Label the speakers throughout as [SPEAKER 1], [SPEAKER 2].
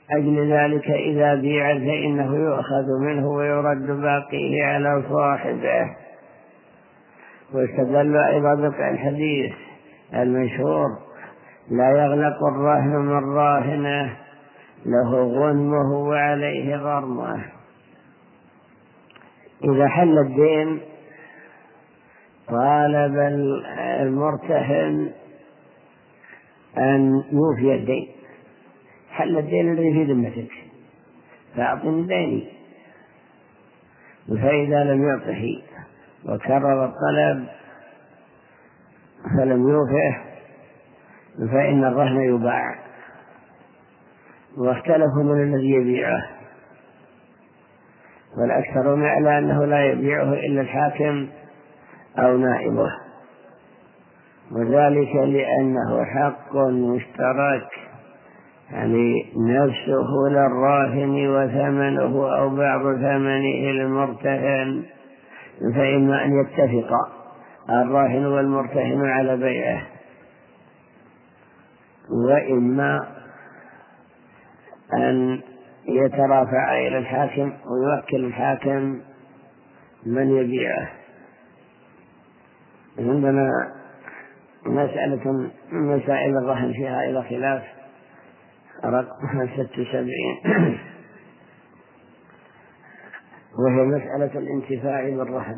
[SPEAKER 1] أجل ذلك إذا بيع فإنه يؤخذ منه ويرد باقيه على صاحبه. واستدل أيضا بالحديث المشهور: لا يغلق الراهن من راهنه، له غنمه وعليه غرمه. إذا حل الدين طالب المرتهن أن يوفي الدين. حل الدين الذي في ذمتك، فأعطني ديني. فإذا لم يعطه وكرر الطلب فلم يوفه فإن الرهن يباع. واختلفوا من الذي يبيعه، والأكثرون على أنه لا يبيعه إلا الحاكم أو نائبه، وذلك لأنه حق مشترك، يعني نفسه للراهن وثمنه أو بعض ثمنه للمرتهن، فإما أن يتفق الراهن والمرتهن على بيعه، وإما أن يترافع إلى الحاكم ويوكل الحاكم من يبيعه. عندنا مسألة من مسائل الرهن فيها إلى خلاف رقم 76، وهي مسألة الانتفاع بالرهن.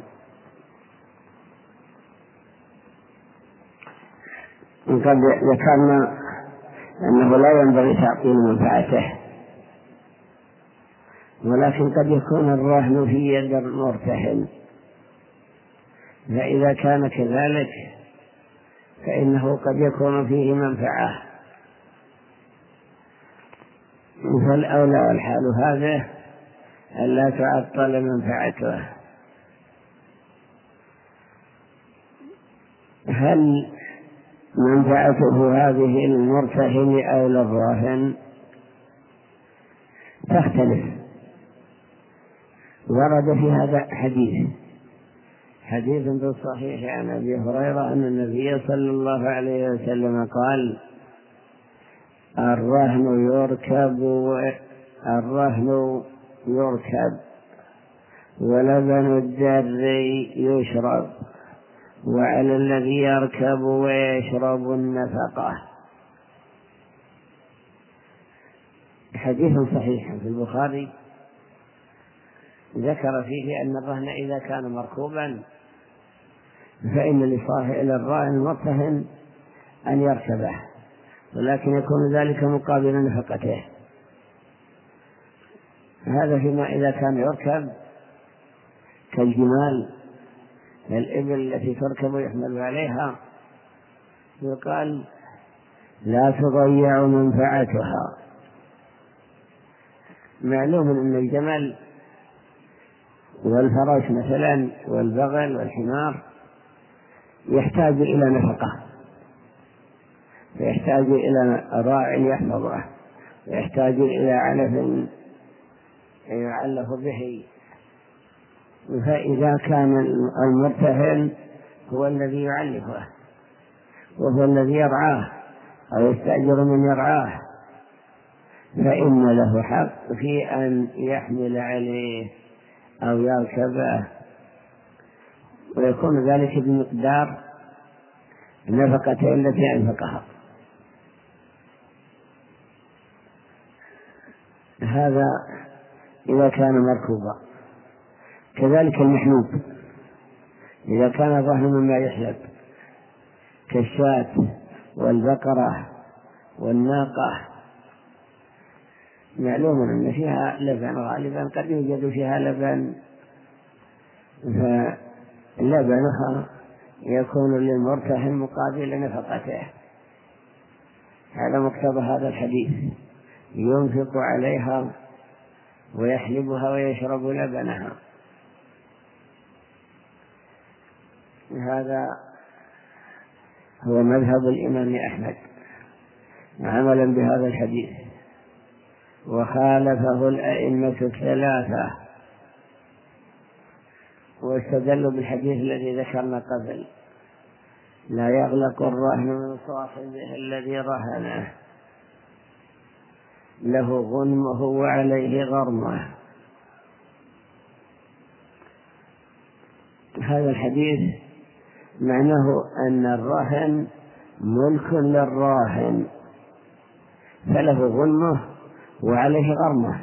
[SPEAKER 1] وقد ذكرنا أنه لا ينبغي تعطيل منفعته، ولكن قد يكون الرهن في يد المرتهن، فإذا كان كذلك فإنه قد يكون فيه منفعة، فالأولى والحال هذا ألا تعطل منفعته. هل منفعته هذه المرتهن أو للراهن؟ تختلف. ورد في هذا حديث في الصحيح عن أبي هريرة أن النبي صلى الله عليه وسلم قال: الرهن يركب ولبن الدر يشرب، وعلى الذي يركب ويشرب النفقة. حديث صحيح في البخاري ذكر فيه أن الرهن إذا كان مركوبا فإن للراهن المرتهن أن يركبه، ولكن يكون ذلك مقابل نفقته. هذا فيما إذا كان يركب كالجمال، الإبل التي تركب ويحمل عليها، يقال لا تضيع منفعتها. معلوم أن الجمل والفرس مثلا والبغل والحمار يحتاج إلى نفقة، ويحتاج إلى راع يحفظه، ويحتاج إلى علف يعلف به. فإذا كان المرتهن هو الذي يعلفه وهو الذي يرعاه أو يستأجر من يرعاه، فإن له حق في أن يحمل عليه أو يركبه، ويكون ذلك بمقدار النفقة التي أنفقها. هذا إذا كان مركوبا. كذلك المحلوب إذا كان الرهن مما يحلب كالشاة والبقرة والناقة، معلوم أن فيها لبن، غالبا قد يوجد فيها لبن، فلبنها يكون للمرتهن مقابل نفقته. هذا مقتضى هذا الحديث: ينفق عليها ويحلبها ويشرب لبنها. هذا هو مذهب الإمام أحمد عملا بهذا الحديث، وخالفه الأئمة الثلاثة، واستدلوا بالحديث الذي ذكرنا قبل: لا يغلق الرهن من صاحبه الذي رهنه. له غنمه وعليه غرمه. هذا الحديث معناه أن الرهن ملك للراهن، فله غنمه وعليه غرمه.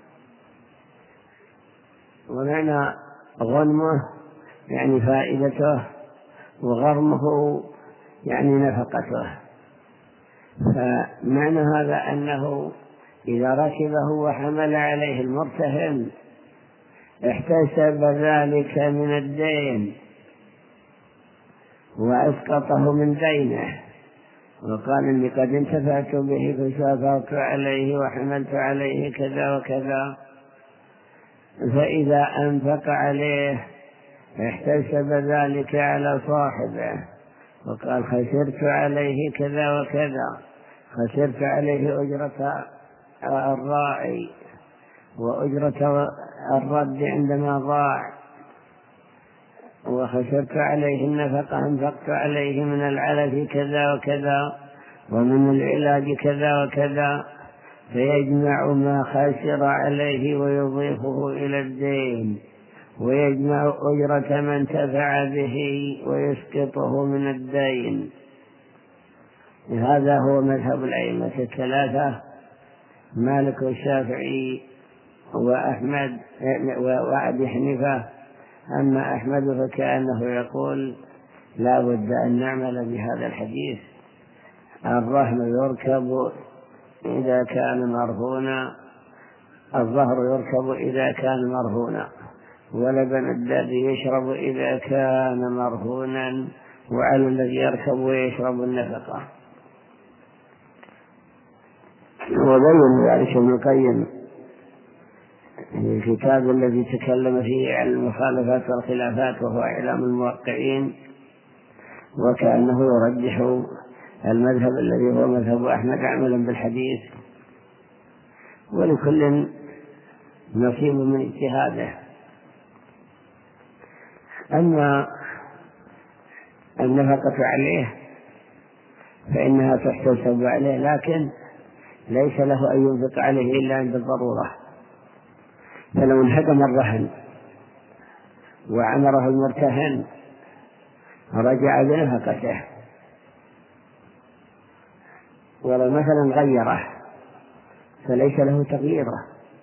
[SPEAKER 1] ومعنى غنمه يعني فائدته، وغرمه يعني نفقته. فمعنى هذا أنه إذا ركبه وحمل عليه المرتهن احتسب ذلك من الدين وأسقطه من دينه، وقال إني قد انتفعت به فسافرت عليه وحملت عليه كذا وكذا. فإذا أنفق عليه احتسب ذلك على صاحبه، وقال خسرت عليه كذا وكذا، خسرت عليه أجرة الراعي وأجرة الرد عندما ضاع، وخسرت عليه النفقة، أنفقت عليه من العلف كذا وكذا ومن العلاج كذا وكذا، فيجمع ما خسر عليه ويضيفه إلى الدين، ويجمع أجرة من تفع به ويسقطه من الدين. هذا هو مذهب الأئمة الثلاثة، مالك والشافعي وأحمد وأبي حنيفة. أما أحمد فكأنه يقول لا بد أن نعمل بهذا الحديث، الرهن يركب إذا كان مرهونا، الظهر يركب إذا كان مرهونا، ولبن الدب يشرب إذا كان مرهونا، وعلى الذي يركب ويشرب النفقة. وبين ذلك ابن القيم في الكتاب الذي تكلم فيه عن المخالفات والخلافات، وهو إعلام الموقعين، وكأنه يرجح المذهب الذي هو مذهب أحمد عملا بالحديث، ولكل نصيب من اجتهاده. أما النفقة عليه فإنها تحتسب عليه، لكن ليس له أن ينفق عليه إلا عند الضرورة. فلو انهدم الرهن وعمره المرتهن رجع بنفقته، ولو مثلا غيره فليس له تغييره،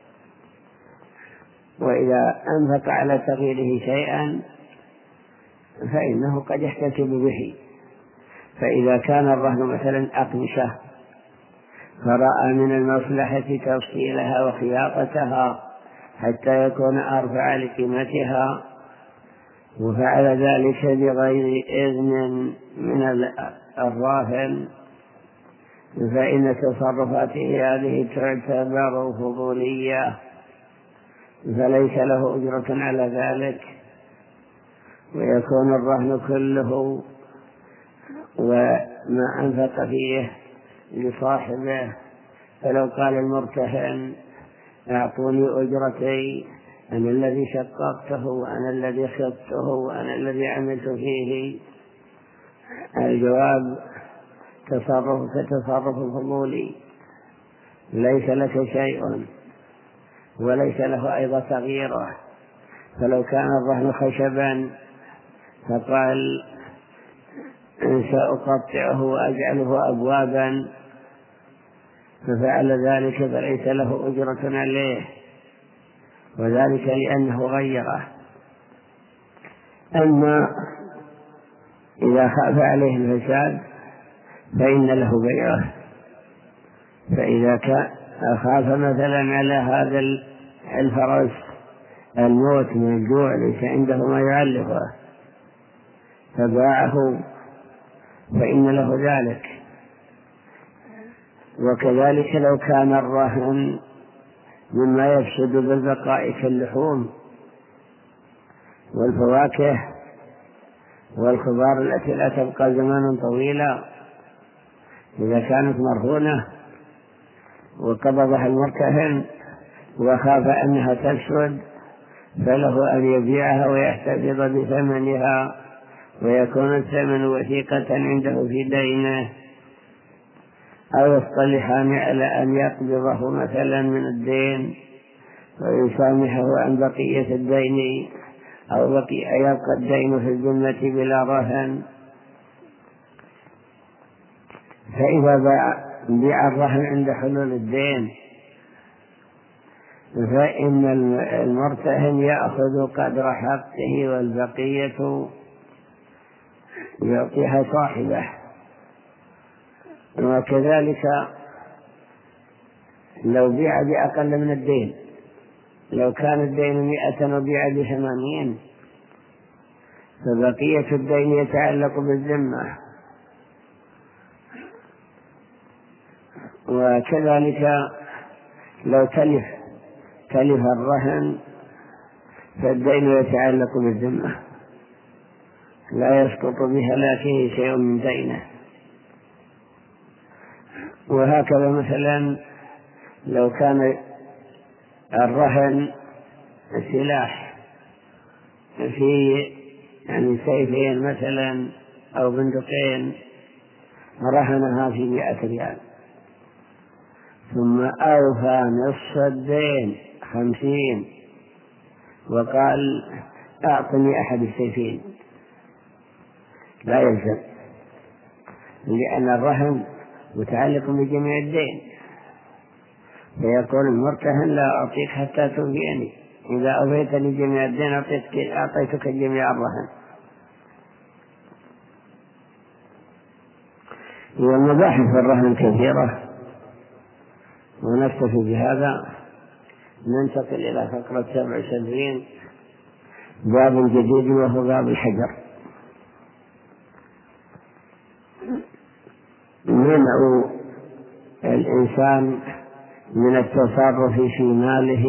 [SPEAKER 1] وإذا أنفق على تغييره شيئا فإنه قد يحتسب به. فإذا كان الرهن مثلا أقمشة فرأى من المصلحة تفصيلها وخياطتها حتى يكون أرفع لقيمتها، وفعل ذلك بغير إذن من الراهن، فإن تصرفاته هذه تعتبر فضولية، فليس له أجرة على ذلك، ويكون الرهن كله وما أنفق فيه لصاحبه. فلو قال المرتهن أعطوني أجرتي، أنا الذي شققته وأنا الذي خضته وأنا الذي عملت فيه، الجواب تصرف كتصرف فضولي، ليس لك شيء وليس له أيضا تغييره. فلو كان الرهن خشبا فقال سأقطعه وأجعله أبوابا ففعل ذلك فليس له أجرة عليه، وذلك لأنه غيره. أما إذا خاف عليه الفساد فإن له بيعه. فإذا خاف مثلا على هذا الفرس الموت من الجوع ليس عنده ما يعلفه فباعه فإن له ذلك. وكذلك لو كان الرهن مما يفسد بالبقاء كاللحوم والفواكه والخضار التي لا تبقى زمانا طويلا، إذا كانت مرهونة وقبضها المرتهن وخاف أنها تفسد فله أن يبيعها ويحتفظ بثمنها، ويكون الثمن وثيقة عنده في دينه. أو يصطلحان على أن يقبضه مثلا من الدين ويسامحه عن بقية الدين، أو يبقى الدين في الذمة بلا رهن. فإذا بيع الرهن عند حلول الدين فإن المرتهن يأخذ قدر حقه والبقية يعطيها صاحبه. وكذلك لو بيع بأقل من الدين، لو كان الدين 100 وبيع ب80 فبقية الدين يتعلق بالذمة. وكذلك لو تلف الرهن فالدين يتعلق بالذمة، لا يسقط بهلاكه شيء من دينه. وهكذا مثلا لو كان الرهن سلاح في سيفين مثلا أو بندقين، رهنها في 100 ريال، ثم أوفى نصف الدين 50 وقال أعطني أحد السيفين، لا يلزم، لأن الرهن متعلق بجميع الدين. فيقول المرتهن لا أعطيك حتى توفيني، إذا أوفيتني جميع الدين أعطيتك جميع الرهن. والمباحث الرهن كثيرة، ونكتفي بهذا. ننتقل إلى فقرة 77، باب جديد وهو باب الحجر. منع الإنسان من التصرف في ماله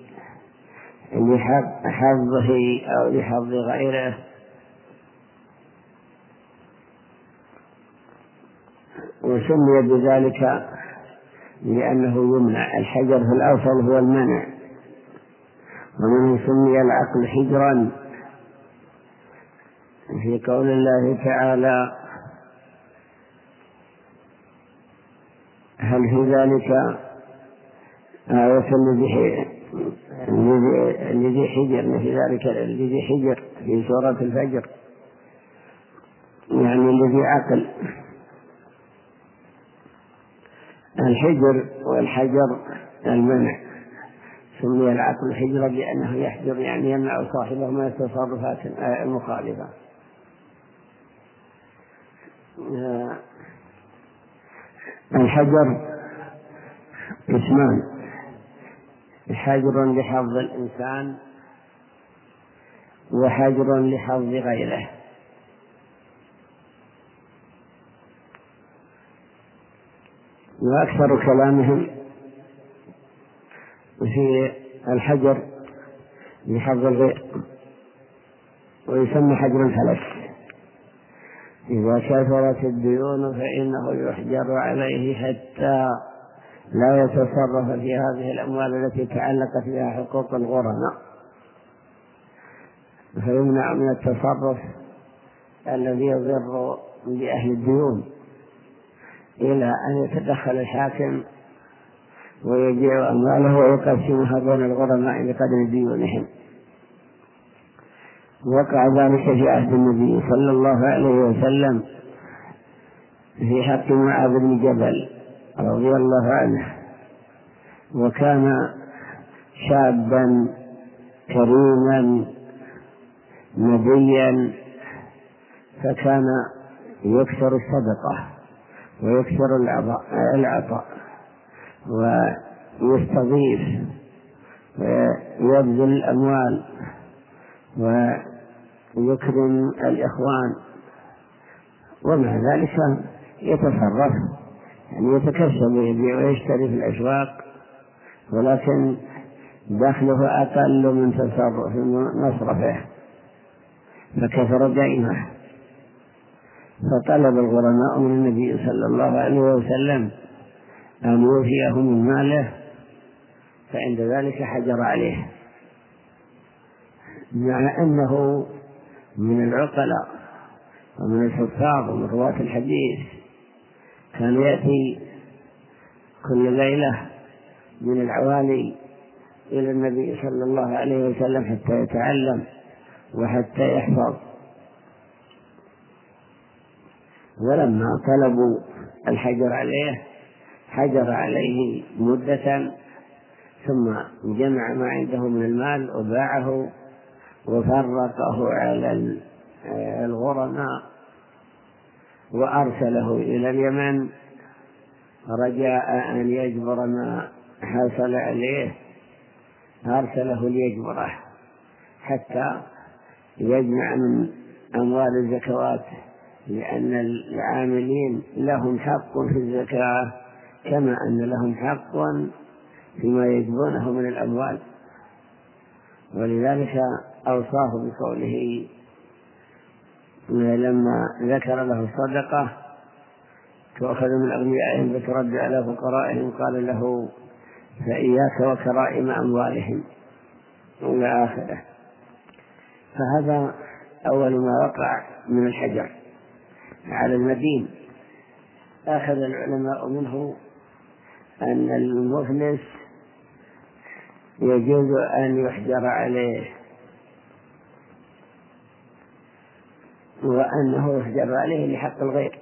[SPEAKER 1] لحظه أو لحظ غيره، وسمي بذلك لأنه يمنع. الحجر في الأصل هو المنع، ومنه سمي العقل حجرا في قول الله تعالى: هل في ذلك آية لذي حجر، في ذلك لذي حجر في سورة الفجر، يعني لذي عقل. الحجر والحجر المنع، سمي العقل حجرا لأنه يحجر، يعني يمنع صاحبه من التصرفات المخالفة. الحجر قسمان: حجر لحظ الإنسان وحجر لحظ غيره. وأكثر كلامهم في الحجر لحظ الغير، ويسمى حجر الفلس. إذا كثرت الديون فإنه يحجر عليه حتى لا يتصرف في هذه الأموال التي تعلقت بها حقوق الغرماء، فيمنع من التصرف الذي يضر بأهل الديون إلى أن يتدخل الحاكم ويبيع أمواله ويقسمها بين الغرماء بقدر ديونهم. وقع ذلك في عهد النبي صلى الله عليه وسلم في حق معاذ بن جبل رضي الله عنه، وكان شابا كريما نبيا، فكان يكثر الصدقة ويكثر العطاء ويستضيف ويبذل الأموال ويكرم الإخوان، ومع ذلك يتصرف، يعني يتكسب ويبيع ويشتري في الأسواق، ولكن دخله أقل من تصرف مصرفه، فكثر دائما. فطلب الغرماء من النبي صلى الله عليه وسلم أن يوفيهم من ماله، فعند ذلك حجر عليه، مع أنه من العقلاء ومن الحفاظ ومن رواة الحديث. كان يأتي كل ليلة من العوالي إلى النبي صلى الله عليه وسلم حتى يتعلم وحتى يحفظ. ولما طلبوا الحجر عليه حجر عليه مدة، ثم جمع ما عنده من المال وباعه وفرقه على الغرماء وأرسله إلى اليمن رجاء أن يجبر ما حصل عليه. أرسله ليجبره حتى يجمع من أموال الزكوات، لأن العاملين لهم حق في الزكاة كما أن لهم حق فيما يجبونه من الأموال. ولذلك أوصاه بقوله لما ذكر له الصدقة تؤخذ من أغنيائهم فترد على فقرائهم، قال له فإياك وكرائم أموالهم إلى آخره. فهذا أول ما وقع من الحجر على المدين. أخذ العلماء منه أن المفلس يجوز أن يحجر عليه، وأنه يحجر عليه لحق الغير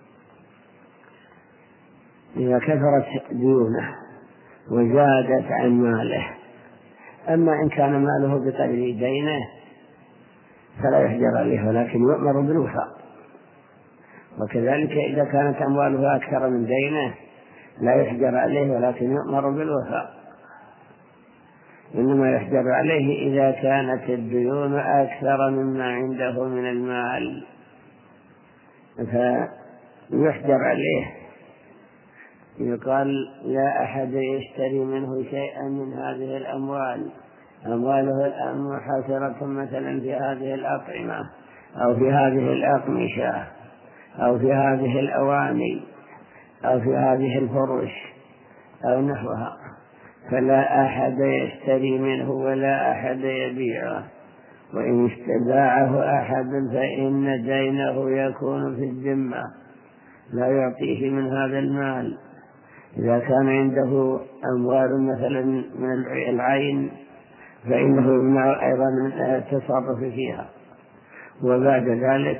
[SPEAKER 1] إذا كثرت ديونه وزادت عن ماله. أما إن كان ماله بقدر دينه فلا يحجر عليه، ولكن يؤمر بالوفاء. وكذلك إذا كانت أمواله أكثر من دينه لا يحجر عليه، ولكن يؤمر بالوفاء. إنما يحجر عليه إذا كانت الديون أكثر مما عنده من المال، فيحجر عليه. يقال لا أحد يشتري منه شيئا من هذه الأموال، أمواله الآن محاصرة مثلا في هذه الأطعمة أو في هذه الأقمشة أو في هذه الأواني أو في هذه الفرش أو نحوها، فلا أحد يشتري منه ولا أحد يبيعه. وإن استباعه أحد فإن دينه يكون في الذمة، لا يعطيه من هذا المال. إذا كان عنده أموال مثلا من العين فإنه يمنع أيضا من التصرف فيها. وبعد ذلك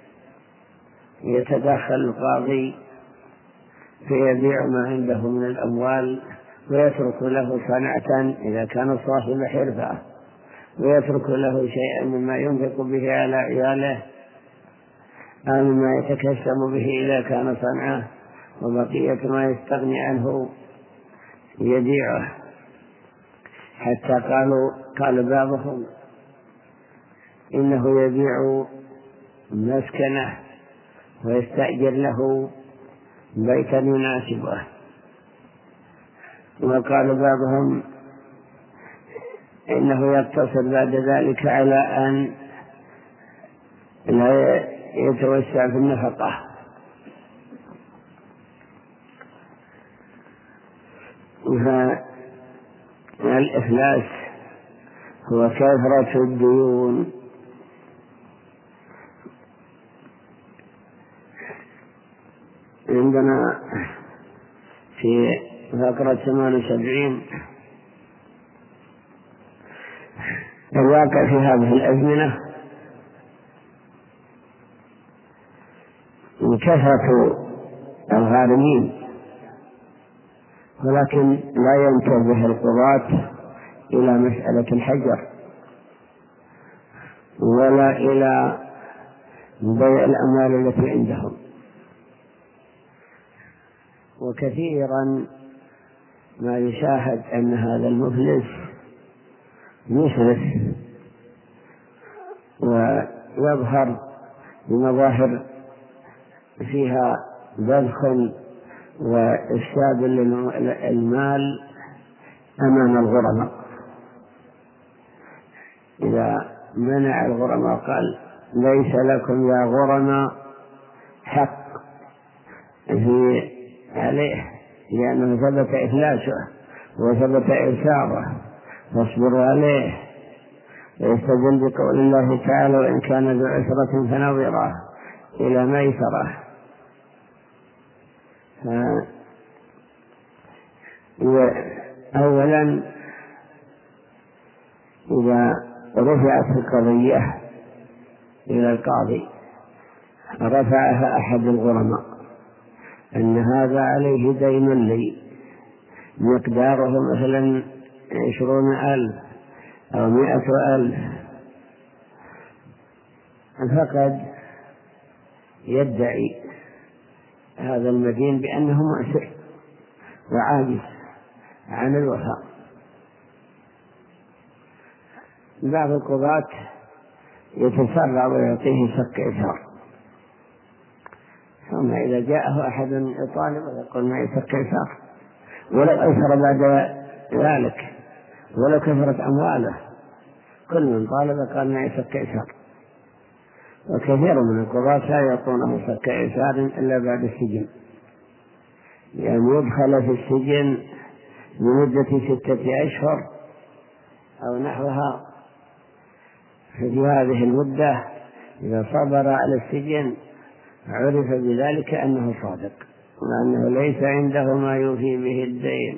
[SPEAKER 1] يتدخل القاضي فيبيع ما عنده من الأموال ويترك له صنعة إذا كان صاحب حرفة، ويترك له شيئا مما ينفق به على عياله أو مما يتكسب به إذا كان صنعه، وبقية ما يستغني عنه يبيعه. حتى قال بعضهم إنه يبيع مسكنه ويستأجر له بيتا يناسبه. وقال بعضهم إنه يقتصر بعد ذلك على أن لا يتوسع في النفقة. فالإفلاس هو كثرة الديون. عندنا في فقرة 78 الواقع في هذه الأزمنة كثرة الغارمين، ولكن لا ينتبه القضاة إلى مسألة الحجر ولا إلى بيع الأموال التي عندهم. وكثيرا ما يشاهد أن هذا المفلس يسرف ويظهر بمظاهر فيها بذخ وإفساد المال أمام الغرماء. إذا منع الغرماء قال ليس لكم يا غرماء حق عليه، لأنه ثبت إفلاسه وثبت إرساله، فاصبروا عليه. ويستدل بقول الله تعالى وإن كان ذو عسرة فنظرة إلى ميسرة. أولا إذا رفعت القضية إلى القاضي رفعها أحد الغرماء أن هذا عليه دين لي مقداره مثلا 20,000 أو 100,000، فقد يدعي هذا المدين بأنه مؤسر وعاجز عن الوفاء. بعض القضاة يتسرع ويعطيه شق إيسار، ثم إذا جاءه أحد يطالب ويقول معي شق إيسار، ولو أيسر بعد ذلك ولو كثرت أمواله، كل من طالب قال معي شق إيسار. وكثير من القضاة لا يعطونه شق إيسار إلا بعد السجن، يعني يدخل في السجن لمدة 6 أشهر أو نحوها، في هذه المدة إذا صبر على السجن عرف بذلك أنه صادق وأنه ليس عنده ما يوفي به الدين.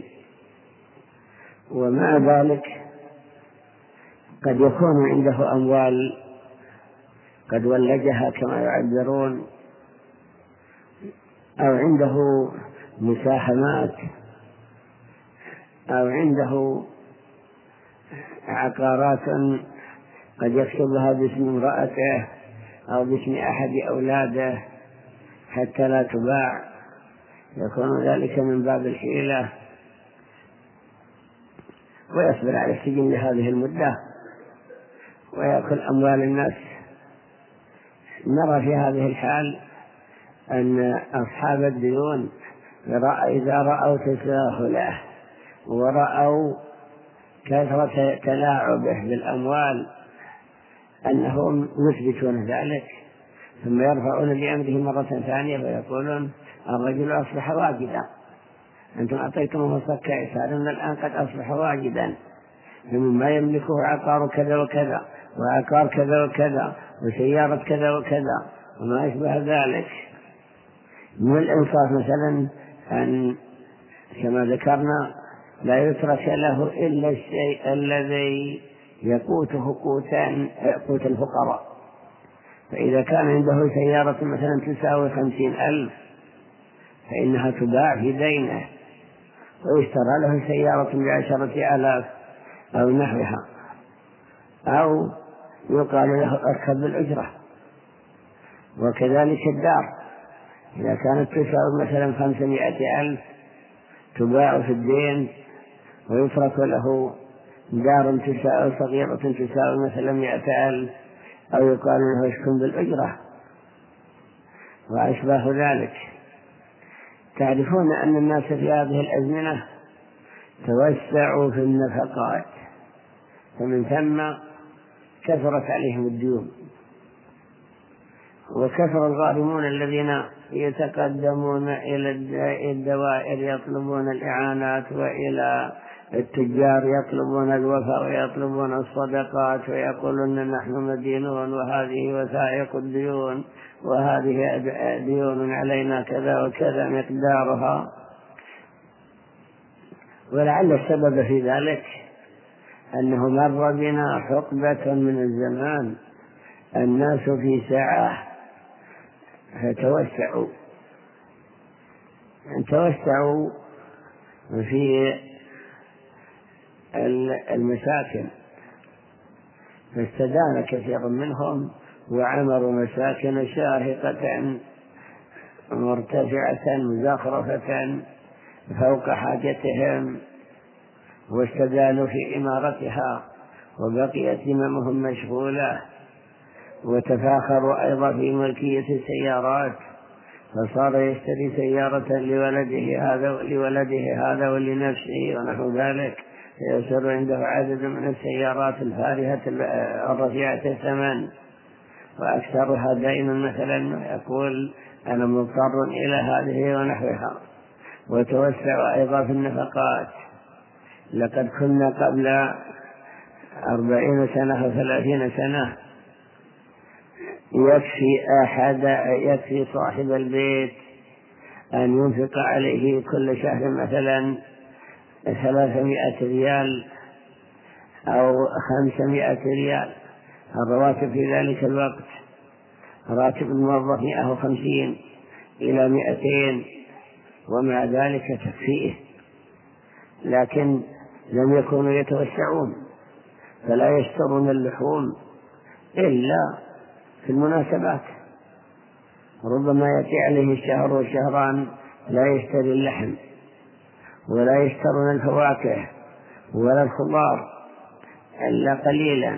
[SPEAKER 1] ومع ذلك قد يكون عنده أموال قد ولجها كما يعبرون، أو عنده مساهمات، أو عنده عقارات قد يكتبها باسم امرأته أو باسم أحد أولاده حتى لا تباع، يكون ذلك من باب الحيلة، ويصبر على السجن لهذه المدة ويأكل أموال الناس. نرى في هذه الحال أن أصحاب الديون إذا رأوا تساهله ورأوا كثرة تلاعبه بالأموال أنهم يثبتون ذلك، ثم يرفعون بأمره مرة ثانية ويقولون الرجل أصبح واجدا، أنتم أعطيتموه شق إيسار، الآن قد أصبح واجدا، مما يملكه عقار كذا وكذا وعقار كذا وكذا وسيارة كذا وكذا وما يشبه ذلك. من الإنصاف مثلا أن كما ذكرنا لا يترك له إلا الشيء الذي يقوته قوت الفقراء. فإذا كان عنده سيارة مثلا تساوي 50,000 فإنها تباع في دينه ويشترى له سيارة ب10,000 أو نحوها، أو يقال له اركب بالأجرة. وكذلك الدار إذا كانت تساوي مثلا 500,000 تباع في الدين ويترك له دار صغيرة تساوي مثلا 100,000، أو يقال له اسكن بالأجرة وأشباه ذلك. تعرفون أن الناس في هذه الأزمنة توسعوا في النفقات، فمن ثم كثرت عليهم الديون، وكثر الغارمون الذين يتقدمون إلى الدوائر يطلبون الإعانات، وإلى التجار يطلبون الوفاء ويطلبون الصدقات ويقولون نحن مدينون وهذه وثائق الديون وهذه ديون علينا كذا وكذا مقدارها. ولعل السبب في ذلك أنه مر بنا حقبة من الزمان الناس في سعة فتوسعوا في المساكن، فاستدان كثير منهم وعمروا مساكن شاهقة مرتفعة مزخرفة فوق حاجتهم، واستدانوا في إمارتها وبقيت هممهم مشغولة، وتفاخروا أيضا في ملكية السيارات، فصار يشتري سيارة لولده هذا ولنفسه ونحو ذلك، فيصير عنده عدد من السيارات الفارهة الرفيعة الثمن وأكثرها دين مثلا، يقول أنا مضطر إلى هذه ونحوها. وتوسع أيضا في النفقات. لقد كنا قبل 40 سنة و30 سنة يكفي صاحب البيت أن ينفق عليه كل شهر مثلا 300 ريال أو 500 ريال. الرواتب في ذلك الوقت راتب الموظف 150 إلى 200، ومع ذلك تكفيه، لكن لم يكونوا يتوسعون، فلا يشترون اللحوم إلا في المناسبات. ربما يأتي عليه شهر وشهران لا يشتري اللحم، ولا يشترون الفواكه ولا الخضار إلا قليلا.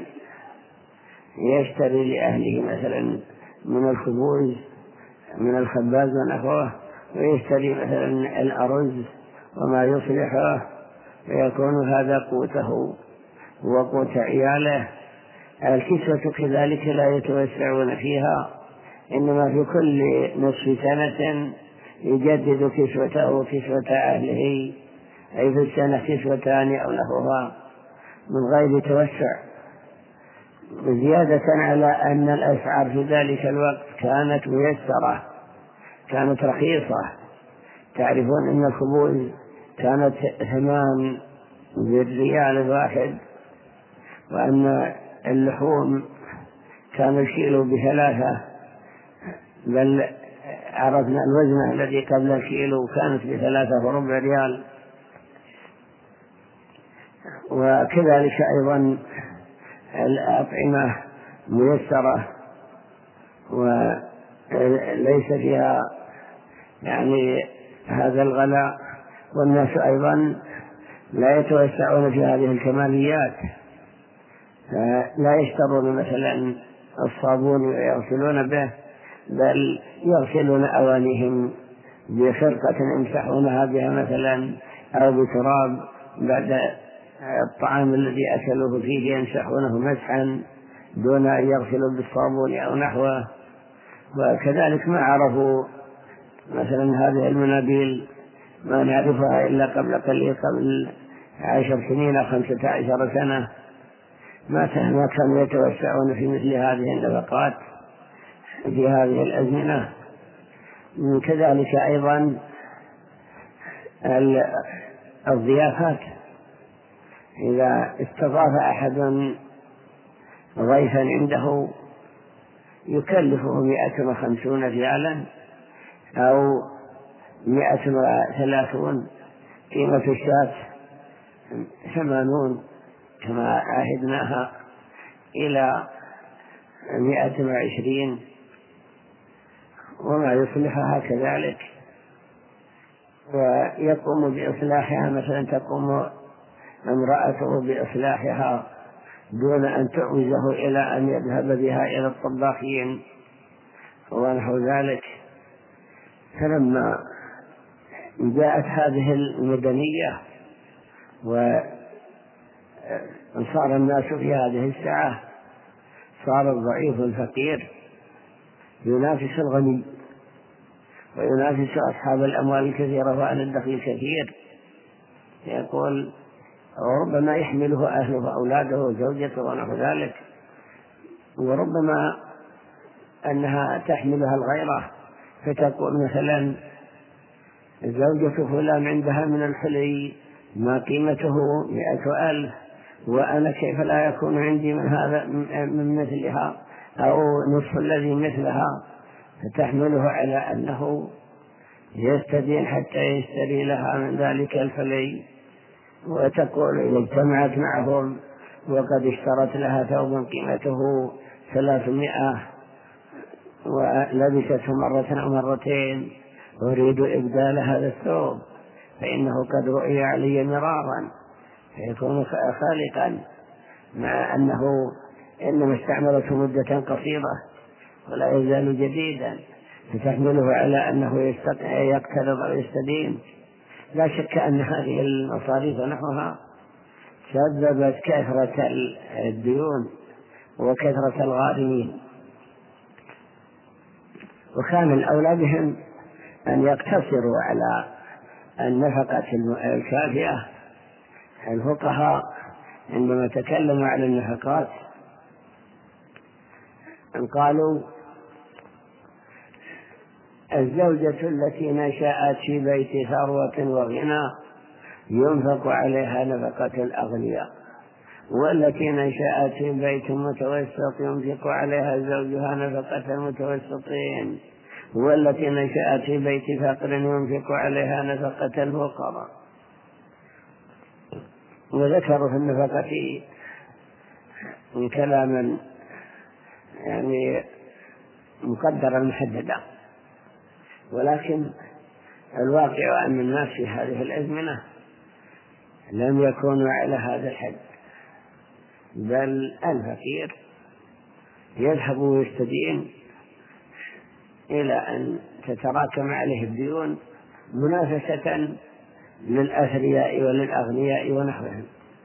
[SPEAKER 1] يشتري لأهله مثلا من الخبز من الخباز ونحوه، ويشتري مثلا الأرز وما يصلحه، ويكون هذا قوته وقوت عياله. الكسوة كذلك لا يتوسعون فيها، إنما في كل نصف سنة يجدد كسوته وكسوة أهله، أي في السنة كسوتان أو نحوها من غير توسع. زيادة على أن الأسعار في ذلك الوقت كانت ميسرة، كانت رخيصة. تعرفون أن الخبز كانت 8 بالريال الواحد، وأن اللحوم كان الكيلو ب3، بل عرفنا الوزن الذي قبل الكيلو كانت ب3.25 ريال. وكذلك أيضا الأطعمة ميسرة وليس فيها يعني هذا الغلاء، والناس أيضا لا يتوسعون في هذه الكماليات، لا يشترون مثلا الصابون ويغسلون به، بل يغسلون أوانيهم بخرقة يمسحونها بها مثلا، أو بتراب بعد الطعام الذي أكلوه فيه يمسحونه مسحا دون أن يغسلوا بالصابون أو نحوه. وكذلك ما عرفوا مثلا هذه المناديل ما نعرفها إلا قبل قليل، قبل 10 سنين أو 15 سنة، ما كانوا يتوسعون في مثل هذه النفقات في هذه الأزمنة. كذلك أيضا الضيافات، إذا استضاف أحد ضيفا عنده يكلفه 150 ريالا أو 130، قيمة الشاة 80 كما عهدناها إلى 120، وما يصلحها كذلك، ويقوم بإصلاحها. مثلا تقوم امرأته بإصلاحها دون أن تعوزه إلى أن يذهب بها إلى الطباخين ونحو ذلك. فلما جاءت هذه المدنية وصار الناس في هذه الساعة، صار الضعيف الفقير ينافس الغني وينافس أصحاب الأموال الكثيرة وأهل الدخل الكثير. يقول وربما يحمله أهله وأولاده وزوجته ونحو ذلك، وربما أنها تحملها الغيرة، فتقول مثلا زوجة فلان عندها من الحلي ما قيمته 100,000، وأنا كيف لا يكون عندي من هذا من مثلها أو نصف الذي مثلها، فتحمله على أنه يستدين حتى يشتري لها من ذلك الحلي. وتقول إذا اجتمعت معهم وقد اشترت لها ثوب قيمته 300 ولبسته مرة أو مرتين، أريد إبدال هذا الثوب فإنه قد رؤي علي مرارا، فيكون خالقا، مع أنه إنما استعملته مدة قصيرة ولا يزال جديدا، فتحمله على أنه يقترض أو يستدين. لا شك أن هذه المصاريف نحوها سببت كثرة الديون وكثرة الغارمين، وكان الأولى بهم أن يقتصروا على النفقة الكافية. الفقهاء عندما تكلموا على النفقات قالوا الزوجة التي نشأت في بيت ثروة وغنى ينفق عليها نفقة الأغنياء، والتي نشأت في بيت متوسط ينفق عليها زوجها نفقة المتوسطين، والتي نشأت في بيت فقر ينفق عليها نفقة الفقراء. وذكروا في النفقة كلاما يعني مقدرا محددا، ولكن الواقع أن الناس في هذه الأزمنة لم يكونوا على هذا الحد، بل الفقير يذهب ويستدين إلى أن تتراكم عليه الديون منافسة للأثرياء وللأغنياء ونحوهم.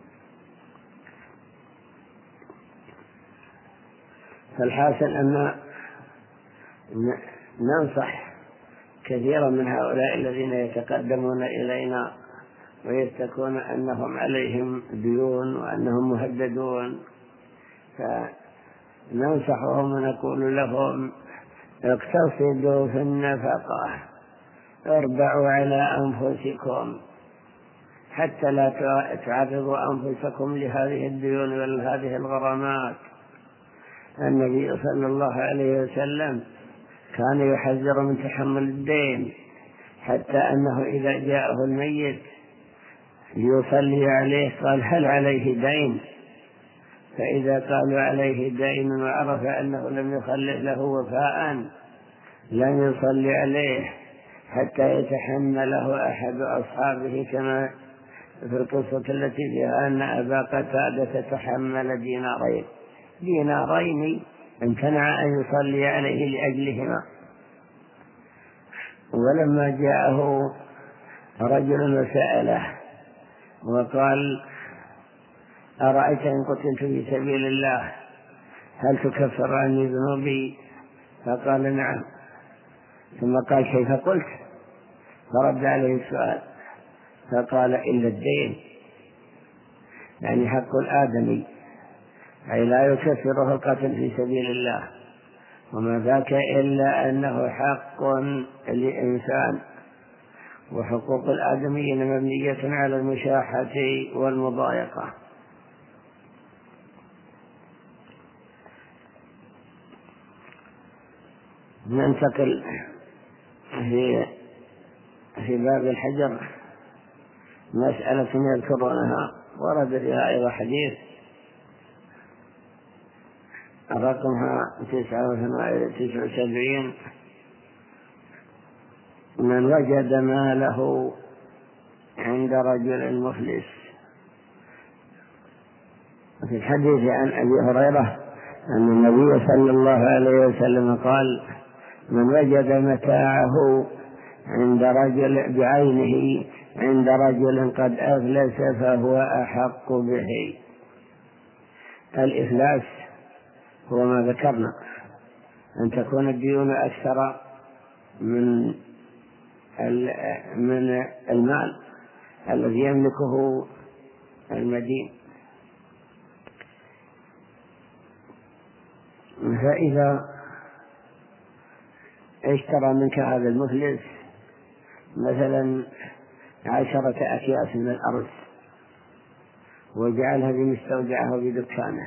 [SPEAKER 1] فالحاصل أن ننصح كثيرا من هؤلاء الذين يتقدمون إلينا ويشتكون أنهم عليهم ديون وأنهم مهددون، فننصحهم ونقول لهم اقتصدوا في النفقة، اربعوا على أنفسكم حتى لا تعرضوا أنفسكم لهذه الديون ولهذه الغرامات. النبي صلى الله عليه وسلم كان يحذر من تحمل الدين، حتى أنه إذا جاءه الميت ليصلي عليه قال هل عليه دين؟ فإذا قالوا عليه دين وعرف أنه لم يخلف له وفاء لم يصلي عليه حتى يتحمله أحد أصحابه، كما في القصة التي فيها أن أبا قتادة تحمل دينارين امتنع أن يصلي عليه لأجلهما. ولما جاءه رجل وسأله وقال أرأيت إن قتلت في سبيل الله هل تكفر عني ذنوبي؟ فقال نعم. ثم قال كيف قلت؟ فرد عليه السؤال فقال إلا الدين، يعني حق الآدمي، أي لا يكفره القتل في سبيل الله، وما ذاك إلا أنه حق لإنسان، وحقوق الآدميين مبنية على المشاحة والمضايقة. ننتقل في باب الحجر مسألة يذكرونها ورد فيها أيضا حديث رقمها 79: من وجد ماله عند رجل مفلس. في الحديث عن أبي هريرة أن النبي صلى الله عليه وسلم قال من وجد متاعه عند رجل بعينه عند رجل قد أفلس فهو أحق به. الإفلاس هو ما ذكرنا، أن تكون الديون أكثر من المال الذي يملكه المدين. فإذا اشترى منك هذا المفلس مثلا 10 أكياس من الأرز وجعلها بمستودعه بدكانه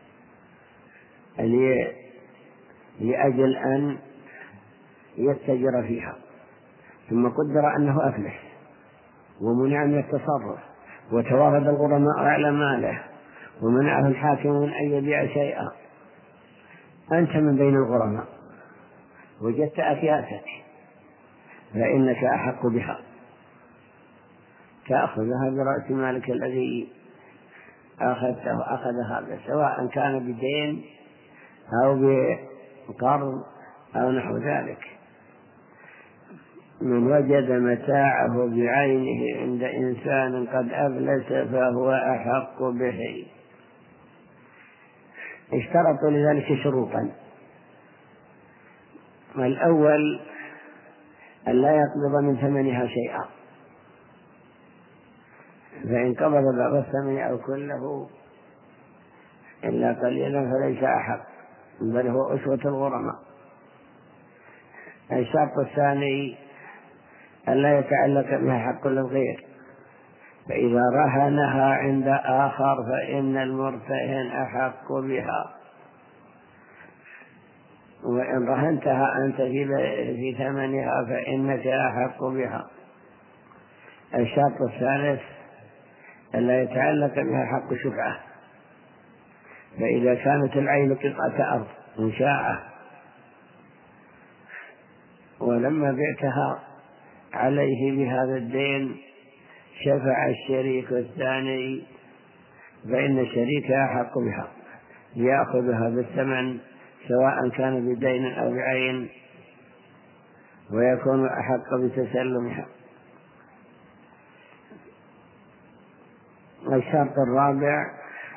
[SPEAKER 1] لأجل أن يتجر فيها، ثم قدر أنه أفلس ومنع من التصرف وتوافد الغرماء على ماله ومنعه الحاكم من أن يبيع شيئا، أنت من بين الغرماء وجدت أكياسك فإنك أحق بها، تأخذها برأس مالك الذي أخذ هذا، سواء كان بدين أو بقرض أو نحو ذلك. من وجد متاعه بعينه عند إنسان قد أفلس فهو أحق به. اشترطوا لذلك شروطا: الأول أن لا يقبض من ثمنها شيئا، فإن قبض بعض الثمن أو كله إلا قليلا فليس أحق، بل هو أسوة الغرماء. الشرط الثاني أن لا يتعلق بها حق للغير، فإذا رهنها عند آخر فإن المرتهن أحق بها، وإن رهنتها أنت في ثمنها فإنك أحق بها. الشرط الثالث ألا يتعلق بها حق شفعة، فإذا كانت العين قطعة أرض مشاعة ولما بعتها عليه بهذا الدين شفع الشريك الثاني فإن الشريك أحق بها، يأخذها بالثمن سواء كان بدين أو بعين، ويكون أحق بتسلمها. الشرط الرابع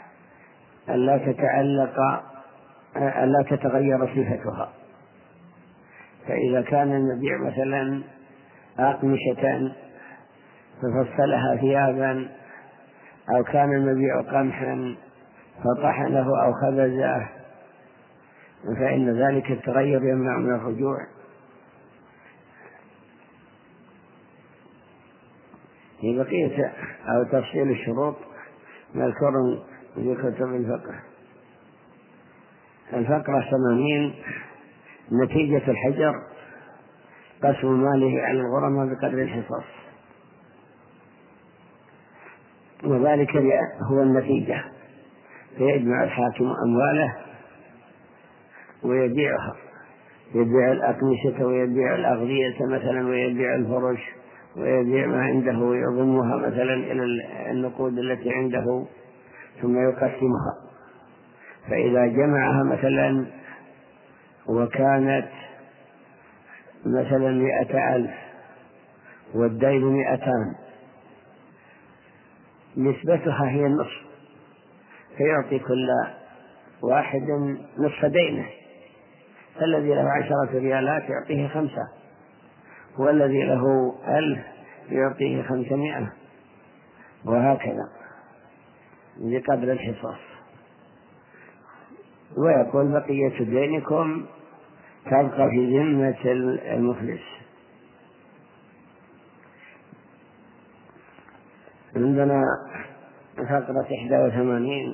[SPEAKER 1] ألا تتغير صفتها، فإذا كان المبيع مثلا أقمشة ففصلها ثيابا، أو كان المبيع قمحا فطحنه أو خبزه، فإن ذلك التغير يمنع من الرجوع. في بقية أو تفصيل الشروط مذكور في كتب الفقه. الفقرة 80 نتيجة الحجر قسم ماله على الغرماء بقدر الحصص، وذلك هو النتيجة، فيجمع الحاكم أمواله ويبيعها، يبيع الأقمشة ويبيع الأغذية مثلا، ويبيع الفرش، ويبيع ما عنده ويضمها مثلا إلى النقود التي عنده ثم يقسمها. فإذا جمعها مثلا وكانت مثلا 100,000 والدين 200، نسبتها هي النصف، فيعطي كل واحد نصف دينه، فالذي له 10 ريالات يعطيه 5، والذي له 1000 يعطيه 500، وهكذا بقدر الحصص. ويقول بقية دينكم تبقى في ذمة المفلس. عندنا فقرة 81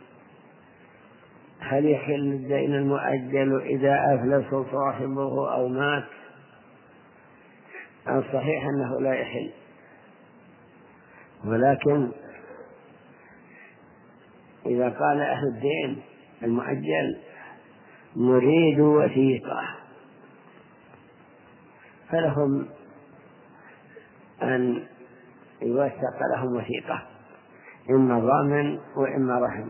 [SPEAKER 1] هل يحل الدين المؤجل إذا أفلس صاحبه أو مات؟ الصحيح أنه لا يحل، ولكن إذا قال أهل الدين المؤجل نريد وثيقة فلهم أن يوثق لهم وثيقة، إما ضامن وإما رهن،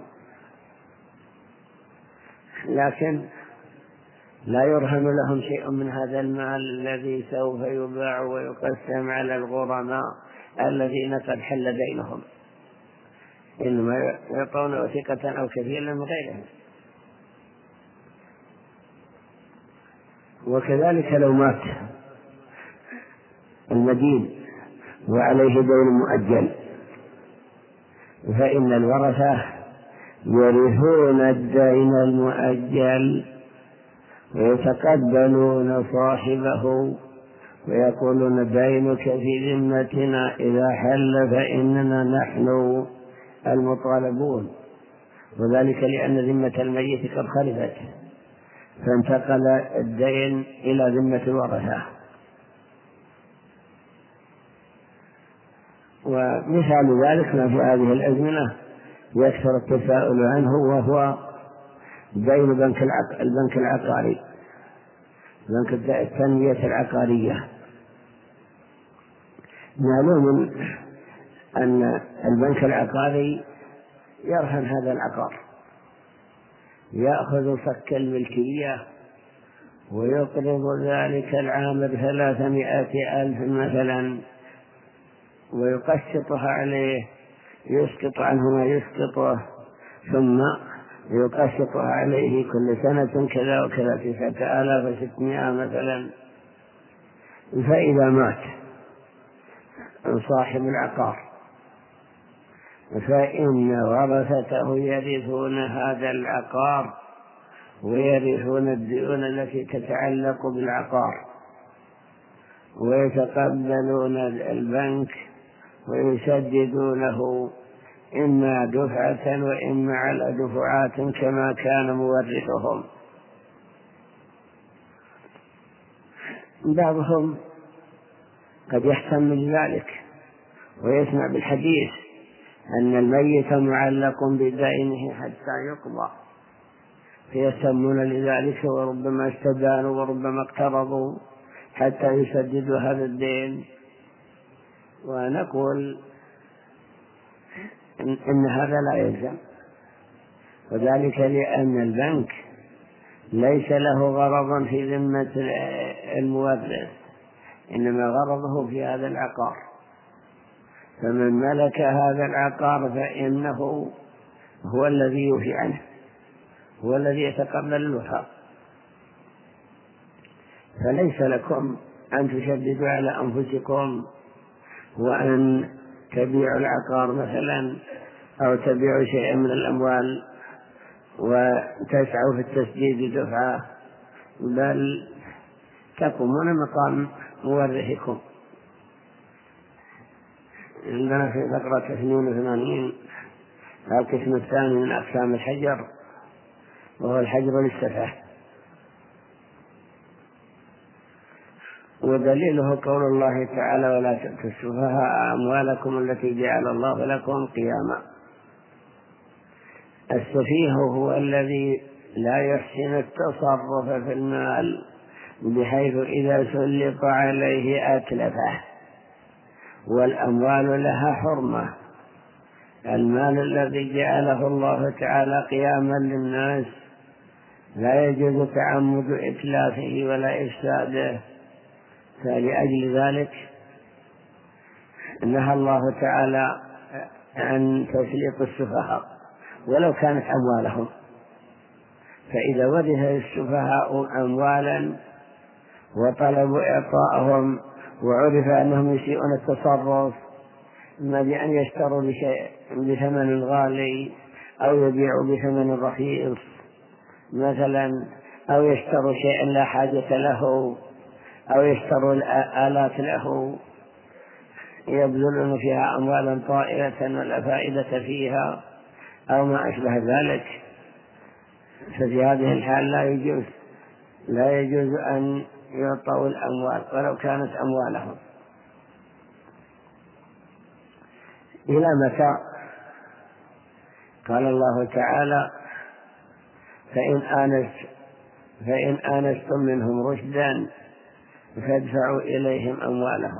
[SPEAKER 1] لكن لا يرهن لهم شيء من هذا المال الذي سوف يباع ويقسم على الغرماء الذين قد حل بينهم، إنما يعطون وثيقة أو كفيلا من غيرهم. وكذلك لو مات المدين وعليه دين مؤجل فإن الورثة يرثون الدين المؤجل ويتقبلون صاحبه ويقولون دينك في ذمتنا، إذا حل فإننا نحن المطالبون، وذلك لأن ذمة الميت قد خلفت فانتقل الدين إلى ذمة الورثة. ومثال ذلك ما في هذه الأزمنة يكثر التساؤل عنه، وهو دين البنك العقاري، بنك التنمية العقارية. معلوم أن البنك العقاري يرهن هذا العقار، يأخذ صك الملكية ويقرض ذلك العامل 300,000 مثلا ويقسطها عليه، يسقط عنه ما يسقطه ثم يقسطها عليه كل سنة كذا وكذا 9,600 مثلا. فإذا مات صاحب العقار فإن ورثته يرثون هذا العقار ويرثون الديون التي تتعلق بالعقار، ويتقبلون البنك ويسددونه إما دفعة وإما على دفعات كما كان مورثهم. بعضهم قد يحتمل ذلك ويسمع بالحديث أن الميت معلق بدينه حتى يقضى، فيسمون لذلك وربما استدانوا وربما اقترضوا حتى يسددوا هذا الدين. ونقول إن هذا لا يلزم، وذلك لأن البنك ليس له غرض في ذمة المورث، إنما غرضه في هذا العقار، فمن ملك هذا العقار فإنه هو الذي يوفي عنه، هو الذي يتقبل الوفاء. فليس لكم أن تشددوا على أنفسكم وأن تبيعوا العقار مثلا أو تبيعوا شيئا من الأموال وتسعوا في التسديد دفعة، بل تقومون مقام مورثكم. عندنا في فقرة 82 القسم الثاني من أقسام الحجر، وهو الحجر للسفه، ودليله قول الله تعالى: ولا تؤتوا السفهاء أموالكم التي جعل الله لكم قياما. السفيه هو الذي لا يحسن التصرف في المال بحيث إذا سلط عليه أتلفه، والأموال لها حرمة. المال الذي جعله الله تعالى قياما للناس لا يجوز تعمد إتلافه ولا إفساده، فلأجل ذلك نهى الله تعالى عن تسليط السفهاء ولو كانت أموالهم. فإذا ورث السفهاء أموالا وطلبوا إعطاءهم وعرف أنهم يسيئون التصرف، إما بأن يشتروا بشيء بثمن غالي أو يبيعوا بثمن رخيص مثلا، أو يشتروا شيئا لا حاجة له، أو يشتروا الآلات له يبذلون فيها أموالا طائلة ولا فائدة فيها أو ما أشبه ذلك، ففي هذه الحال لا يجوز أن يعطوا الأموال ولو كانت أموالهم. إلى متى؟ قال الله تعالى: فإن آنستم منهم رشدا فادفعوا إليهم أموالهم.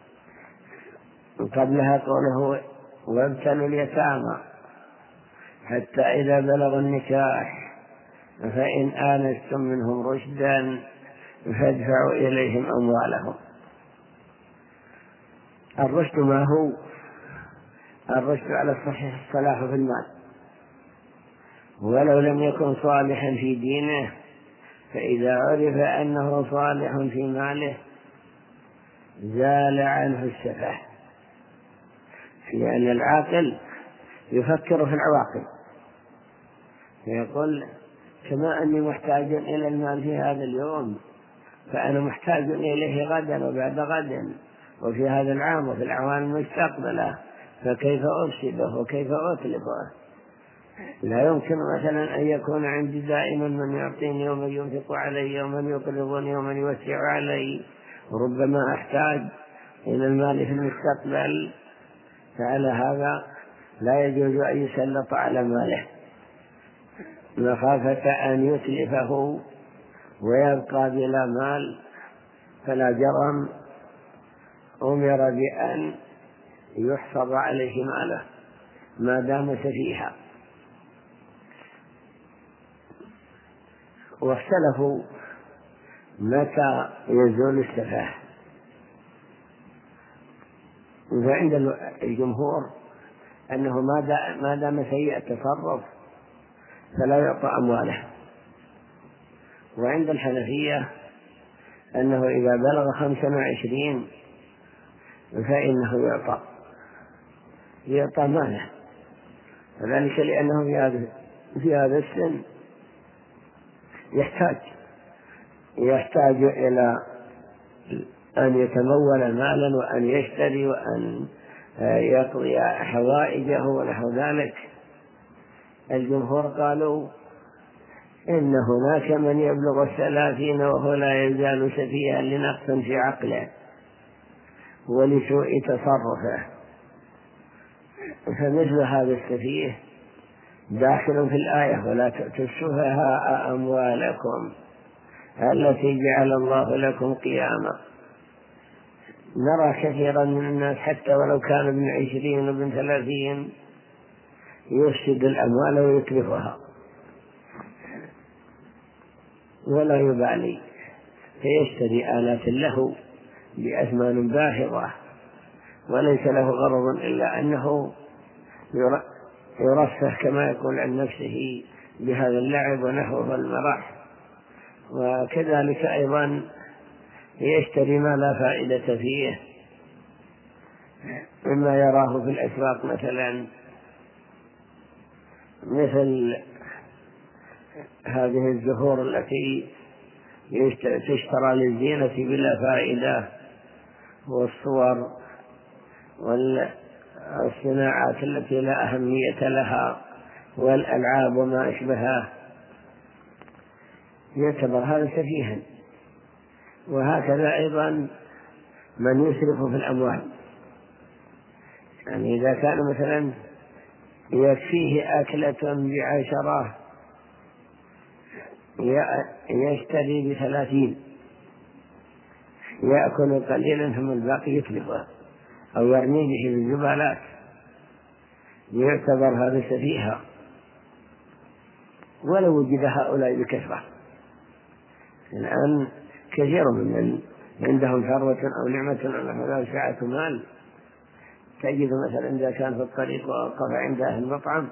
[SPEAKER 1] قبلها قوله: وابتلوا اليتامى حتى إذا بلغوا النكاح فإن آنستم منهم رشدا فادفعوا إليهم أموالهم. الرشد ما هو؟ الرشد على الصحيح الصلاح في المال، ولو لم يكن صالحا في دينه، فإذا عرف أنه صالح في ماله زال عنه السفه، لأن العاقل يفكر في العواقب، فيقول: كما أني محتاج إلى المال في هذا اليوم فأنا محتاج إليه غدا وبعد غد وفي هذا العام وفي الأعوام المستقبلة، فكيف أفسده وكيف أتلفه؟ لا يمكن مثلا أن يكون عندي دائما من يعطيني ومن ينفق علي ومن يقرضني ومن يوسع علي، وربما أحتاج إلى المال في المستقبل. فعلى هذا لا يجوز أن يسلط على ماله مخافة أن يتلفه ويبقى بلا مال، فلا جرم أمر بأن يحفظ عليه ماله ما دام سفيها. واختلفوا متى يزول السفاه، فعند الجمهور أنه ما دام سيء التصرف فلا يعطى أمواله، وعند الحنفية أنه إذا بلغ 25 فإنه يعطى ماله، وذلك لأنه في هذا السن يحتاج إلى أن يتمول مالا وأن يشتري وأن يقضي حوائجه ونحو ذلك. الجمهور قالوا إن هناك من يبلغ 30 وهو لا يزال سفيها لنقص في عقله ولسوء تصرفه، فمثل هذا السفيه داخل في الآية: ولا تؤتوا السفهاء أموالكم التي جعل الله لكم قياما. نرى كثيرا من الناس حتى ولو كان ابن 20 وابن 30 يفسد الأموال ويتلفها ولا يبالي، فيشتري آلات له بأثمان باهظة وليس له غرض إلا أنه يرفه كما يقول عن نفسه بهذا اللعب ونحوه المرح. وكذلك أيضا يشتري ما لا فائدة فيه مما يراه في الأسواق، مثل هذه الزهور التي تشترى للزينة بلا فائدة، والصور والصناعات التي لا أهمية لها والألعاب وما أشبهها، يعتبر هذا سفيها. وهكذا أيضا من يسرف في الأموال، يعني إذا كان مثلا يكفيه أكلة ب10 يشتري ب30 يأكل قليلا ثم الباقي يتلفه أو يرميه به بالزبالات، يعتبر هذا سفيها ولو وجد هؤلاء بكثرة. الآن كثير من عندهم ثروة أو نعمة أو نحو سعة مال، تجد مثلا إذا كان في الطريق ووقف عند أهل المطعم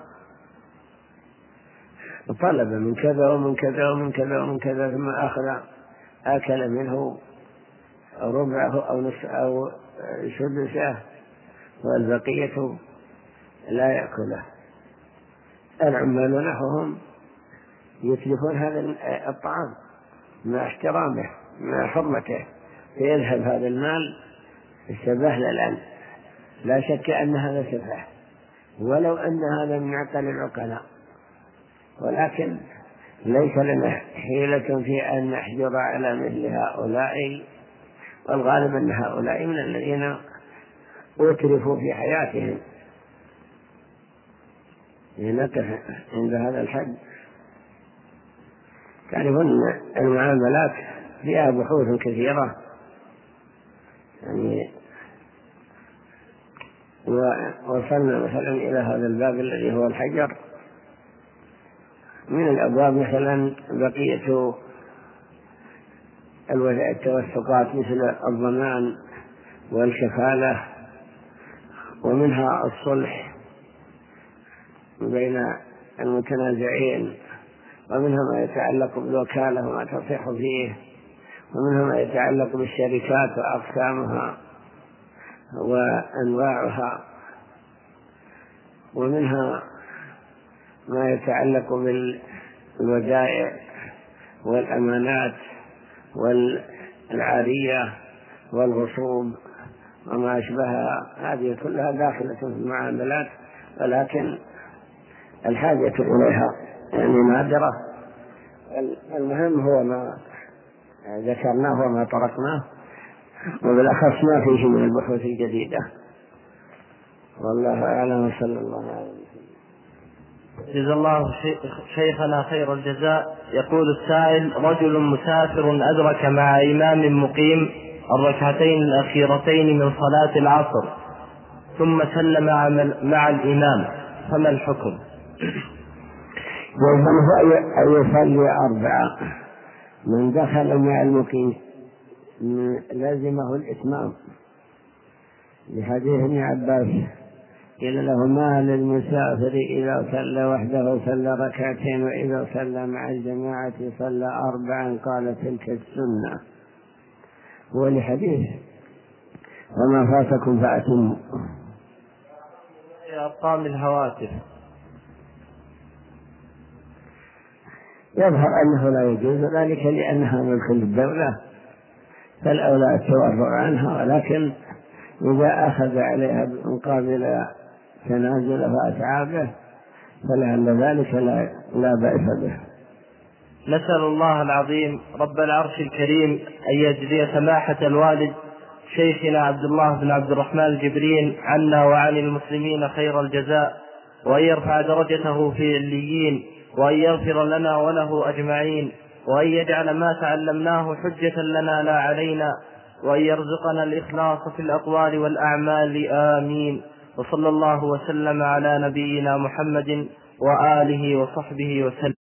[SPEAKER 1] طلب من كذا ومن كذا ومن كذا ومن كذا، ثم أكل منه ربعه أو نصف أو سدسه والبقية لا يأكله. العمال ونحوهم يتلفون هذا الطعام مع احترامه مع حرمته، فيذهب هذا المال سبهللا. لا شك أن هذا سفه، ولو أن هذا من عقل العقلاء، ولكن ليس لنا حيلة في أن نحجر على مثل هؤلاء، والغالب أن هؤلاء من الذين أترفوا في حياتهم. لنقف عند هذا الحد. تعرفون المعاملات فيها بحوث كثيرة، يعني ووصلنا مثلا إلى هذا الباب الذي هو الحجر. من الأبواب مثلا بقية التوثقات مثل الضمان والكفالة، ومنها الصلح بين المتنازعين، ومنها ما يتعلق بالوكالة وما تصح فيه، ومنها ما يتعلق بالشركات وأقسامها وأنواعها، ومنها ما يتعلق بالودائع والأمانات والعارية والغصوب وما أشبهها. هذه كلها داخلة في المعاملات، ولكن الحاجة إليها يعني نادرة. المهم هو ما ذكرناه وما طرقناه، وبالأخص ما فيه من البحوث الجديدة. والله أعلم، صلى الله عليه وسلم.
[SPEAKER 2] جزا الله شيخنا خير الجزاء. يقول السائل: رجل مسافر أدرك مع إمام مقيم الركعتين الأخيرتين من صلاة العصر ثم سلم مع الإمام، فما الحكم؟
[SPEAKER 1] يجب أن يصلي 4. من دخل مع المقيم لازمه الإتمام، لحديث ابن عباس قيل له: ما للمسافر إذا صلى وحده صلى 2 وإذا صلى مع الجماعة صلى 4؟ قال: تلك السنة. ولحديث: وما فاتكم فأتموا.
[SPEAKER 2] أرقام الهواتف
[SPEAKER 1] يظهر أنه لا يجوز ذلك لأنها ملك الدولة، فالأولى التورع عنها، ولكن إذا أخذ عليها مقابل تنازل وأتعابه فلعل ذلك لا بأس به.
[SPEAKER 2] نسأل الله العظيم رب العرش الكريم أن يجزي سماحة الوالد شيخنا عبد الله بن عبد الرحمن الجبرين عنا وعن المسلمين خير الجزاء، وأن يرفع درجته في عليين، وأن يغفر لنا وله أجمعين، وأن يجعل ما تعلمناه حجة لنا لا علينا، وأن يرزقنا الإخلاص في الأقوال والأعمال. آمين. وصلى الله وسلم على نبينا محمد وآله وصحبه وسلم.